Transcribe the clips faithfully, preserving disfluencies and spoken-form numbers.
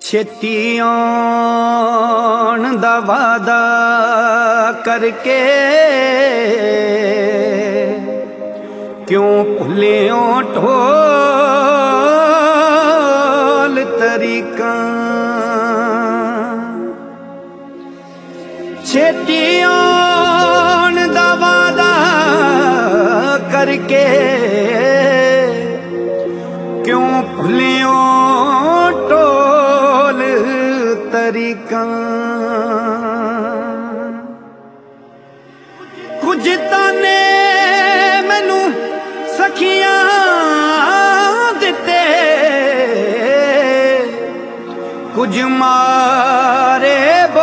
छेती आउण दा वादा करके क्यों भुल्लियो ढोल तरीका। छेती आउण दा वादा करके क्यों भुल्लियो ढोल तरीका। कुछ ताने मैनू सखियां दिते, कुछ मारे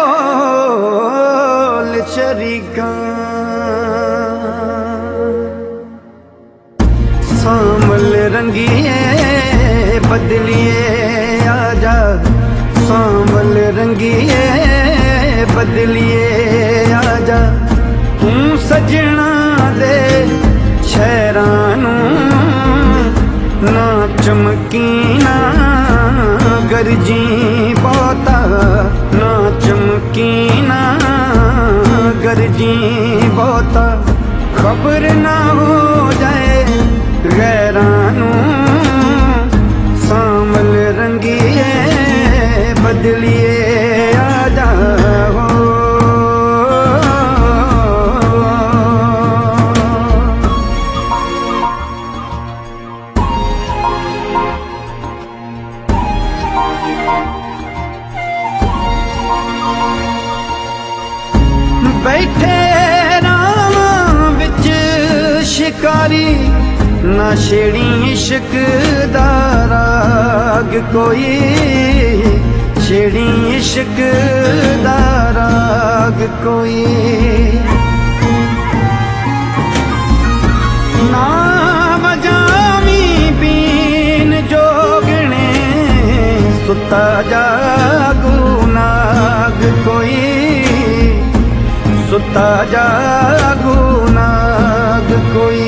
बोल शरीका। सामल रंगिए बदलिए आजा, सामल रंगिए बदलिए आजा। तू सजना दे शहरां नूं ना चमकी ना गरजी बहुता, ना चमकी ना गरजी बहुता। खबर ना हो जाए गैरां नूं, सामल रंगिए बदलिए आजा हो। बैठे रावां विच शिकारी, ना छेड़ी इश्क दा राग कोई, छेड़ी इश्क दा राग कोई। ना बजामी बीन जोगने सुता जागू नाग कोई, सुता जागू नाग कोई।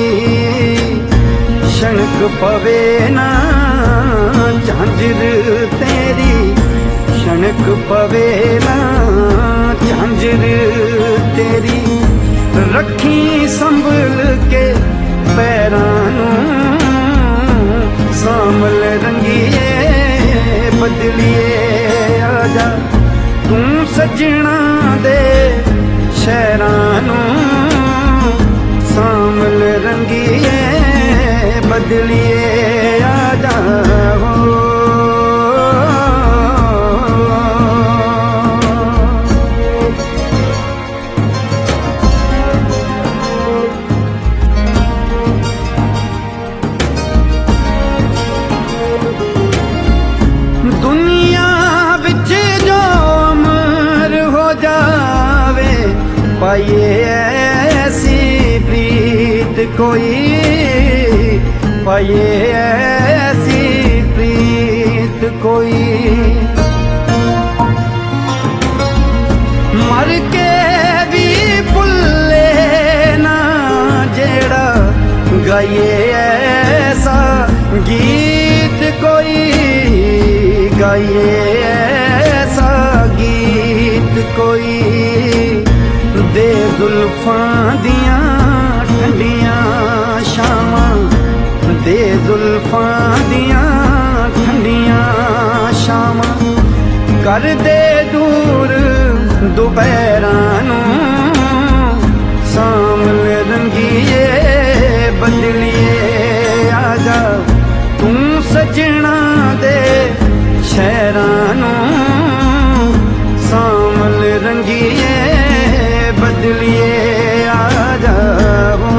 शनक पवे ना झांझर तेरी, शनक पवे ना झांझर तेरी। रखी संभल के पैरां नूं, सामल रंगिए बदलिए आजा। तू सजना दे शहरां नूं, सामल रंगिए बदलिए आजा हो। दुनिया विच जो अमर हो जावे, पाइए ऐसी प्रीत कोई, पाइए ऐसी प्रीत कोई। मर के भी भुल्ले ना जेड़ा, गाइए ऐसा गीत कोई, गाइए ऐसा गीत कोई। दे जुल्फां दियां ठंडियां शामां, दे जुल्फां दियां ठंडियां शामां। कर दे दूर दुपहरां नूं, सामल रंगिए बदलिए आजा। तू सजना दे शहरां नूं, सामल रंगिए बदलिए आजा हो।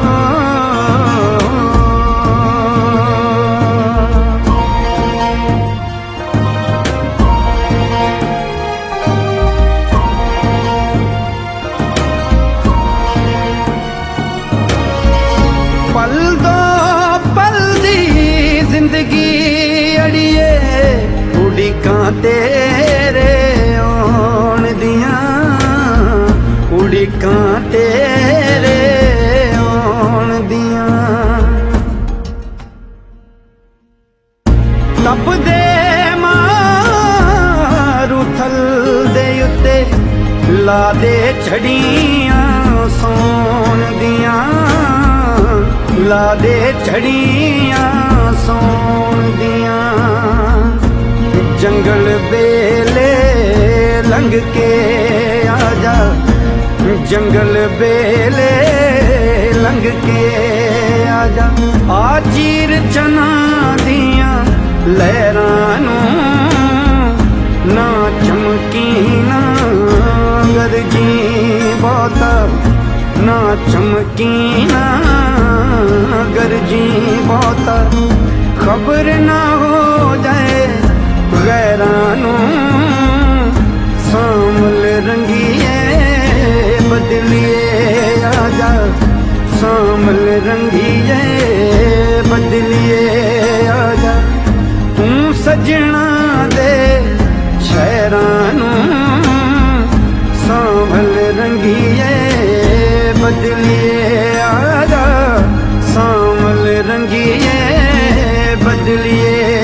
पल दो पल दी जिंदगी अड़िए, उड़िकां तेरे आउण दियां, उड़िकां तेरे आउण दियां। तप दे मां ला दे छड़ियां सोन दियां, ला दे छड़ियां सोन दियां। जंगल बेले लंघ के आजा, जंगल बेले लंघ के आजा। आ चीर चना दियां लहरां नूं, ना चमकी ना गरजी बहुता, ना चमकी ना गरजी बहुता। खबर ना हो जाए गैरां नूं, सामल रंगीए बदलिए आजा, सामल रंगीए बदलिए आजा। तू सजना दे शहरां नूं, सामल रंगीए बदलिए आजा, सामल रंगीए बदलिए